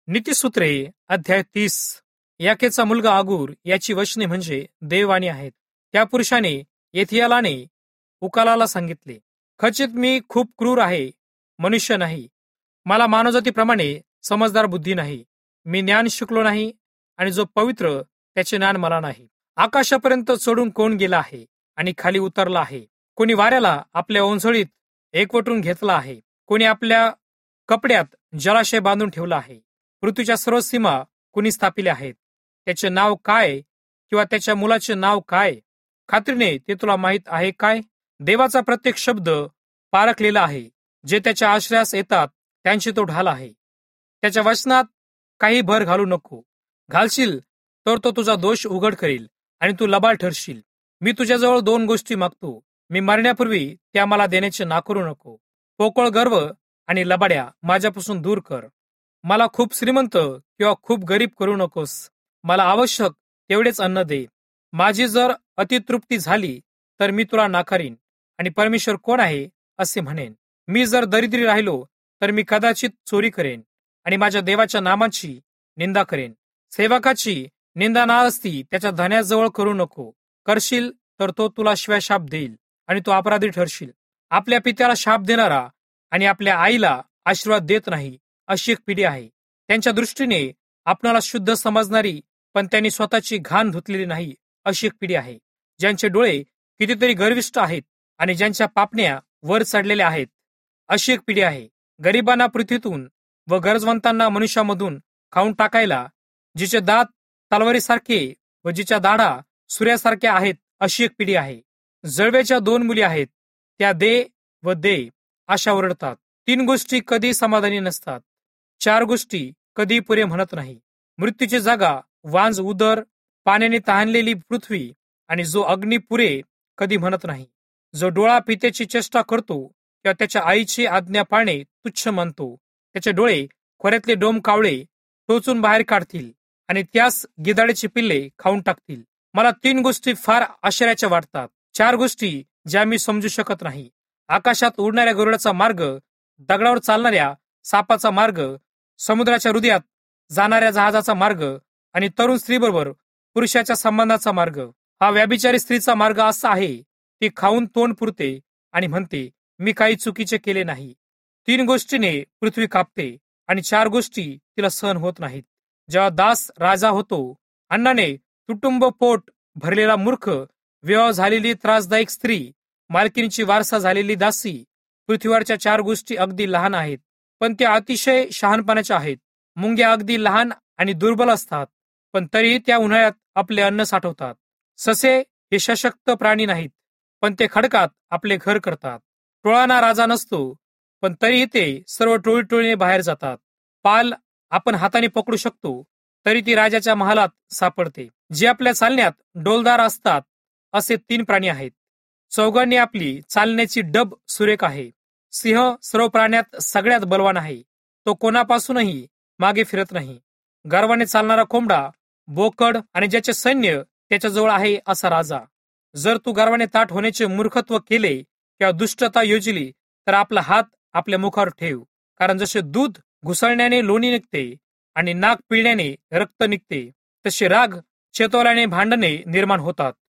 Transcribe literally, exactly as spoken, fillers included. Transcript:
नीतिसूत्रे अध्याय तीस. याकेचा मुलगा आगूर याची वचने म्हणजे देववाणी आहेत. त्या पुरुषाने येथियालाने उकालाला सांगितले, खचित मी खूप क्रूर आहे, मनुष्य नाही. मला मानवजातीप्रमाणे समजदार बुद्धी नाही. मी ज्ञान शिकलो नाही, आणि जो पवित्र त्याचे ज्ञान मला नाही. आकाशापर्यंत चढून कोण गेला आहे आणि खाली उतरला आहे? कोणी वाऱ्याला आपल्या ओंझळीत एकवटून घेतला आहे? कोणी आपल्या कपड्यात जलाशय बांधून ठेवला आहे? पृथ्वीच्या सर्व सीमा कुणी स्थापिल्या आहेत? त्याचे नाव काय किंवा त्याच्या मुलाचे नाव काय? खात्रीने ते तुला माहीत आहे काय? देवाचा प्रत्येक शब्द पारखलेला आहे. जे त्याच्या आश्रयास येतात त्यांची तो ढाल आहे. त्याच्या वचनात काही भर घालू नको. घालशील तर तो तुझा दोष उघड करील आणि तू लबाड ठरशील. मी तुझ्याजवळ दोन गोष्टी मागतो. मी मरण्यापूर्वी त्या मला देण्याचे नाकारू नको. पोकळ गर्व आणि लबाड्या माझ्यापासून दूर कर. मला खूप श्रीमंत किंवा खूप गरीब करू नकोस. मला आवश्यक तेवढेच अन्न दे. माझी जर अतितृप्ती झाली तर मी तुला नाकारीन आणि परमेश्वर कोण आहे असे म्हणेन. मी जर दरिद्री राहिलो तर मी कदाचित चोरी करेन आणि माझ्या देवाच्या नामाची निंदा करेन. सेवकाची निंदा ना असती त्याच्या धन्याजवळ करू नको. करशील तर तो तुला शिवाय शाप देईल आणि तू अपराधी ठरशील. आपल्या पित्याला शाप देणारा आणि आपल्या आईला आशीर्वाद देत नाही अशी एक पिढी आहे. त्यांच्या दृष्टीने आपणाला शुद्ध समजणारी पण त्यांनी स्वतःची घाण धुतलेली नाही अशी एक पिढी आहे. ज्यांचे डोळे कितीतरी गर्विष्ठ आहेत आणि ज्यांच्या पापण्या वर चढलेल्या आहेत अशी एक पिढी आहे. गरिबांना पृथ्वीतून व गरजवंतांना मनुष्यामधून खाऊन टाकायला, जिचे दात तलवारीसारखे व जिच्या दाढा सूर्यासारख्या आहेत अशी एक पिढी आहे. जळवेच्या दोन मुली आहेत, त्या दे व दे अशा ओरडतात. तीन गोष्टी कधी समाधानी नसतात. चार गोष्टी कधी पुरे म्हणत नाही. मृत्यूची जागा, वांज उदर, पाण्याने तहानलेली पृथ्वी आणि जो अग्नी पुरे कधी म्हणत नाही. जो डोळा पित्याची चेष्टा करतो किंवा त्याच्या आईची आज्ञा पाळणे तुच्छ मानतो, त्याचे डोळे खोऱ्यातले डोम कावळे टोचून बाहेर काढतील आणि त्यास गिधाडाची पिल्ले खाऊन टाकतील. मला तीन गोष्टी फार आश्चर्याच्या वाटतात. चार गोष्टी ज्या मी समजू शकत नाही. आकाशात उडणाऱ्या गरुडाचा मार्ग, दगडावर चालणाऱ्या सापाचा मार्ग, समुद्राच्या हृदयात जाणाऱ्या जहाजाचा मार्ग आणि तरुण स्त्रीबरोबर पुरुषाच्या संबंधाचा मार्ग. हा व्याभिचारी स्त्रीचा मार्ग असा आहे, ती खाऊन तोंड पुरते आणि म्हणते, मी काही चुकीचे केले नाही. तीन गोष्टीने पृथ्वी कापते आणि चार गोष्टी तिला सहन होत नाहीत. जेव्हा दास राजा होतो, अन्नाने तुटुंब पोट भरलेला मूर्ख, विवाह झालेली त्रासदायक स्त्री, मालकीणीची वारसा झालेली दासी, पृथ्वीवरच्या चार गोष्टी अगदी लहान आहेत पण त्या अतिशय शहाणपणाच्या आहेत. मुंग्या अगदी लहान आणि दुर्बल असतात पण तरीही त्या उन्हाळ्यात आपले अन्न साठवतात. ससे हे सशक्त प्राणी नाहीत पण ते खडकात आपले घर करतात. टोळांना राजा नसतो पण तरीही ते सर्व टोळी टोळीने बाहेर जातात. पाल आपण हाताने पकडू शकतो तरी ती राजाच्या महालात सापडते. जे आपल्या चालण्यात डोलदार असतात असे तीन प्राणी आहेत. चौघांनी आपली चालण्याची डब सुरेख आहे. सिंह सर्व प्राण्यात सगळ्यात बलवान आहे. तो कोणापासूनही मागे फिरत नाही. गर्वाने चालणारा कोंबडा, बोकड आणि ज्याचे सैन्य त्याच्याजवळ आहे असा राजा. जर तू गर्वाने ताठ होण्याचे मूर्खत्व केले किंवा दुष्टता योजली तर आपला हात आपल्या मुखावर ठेव. कारण जसे दूध घुसळण्याने लोणी निघते आणि नाक पिळण्याने रक्त निघते, तसे राग चेतवल्याने भांडणे निर्माण होतात.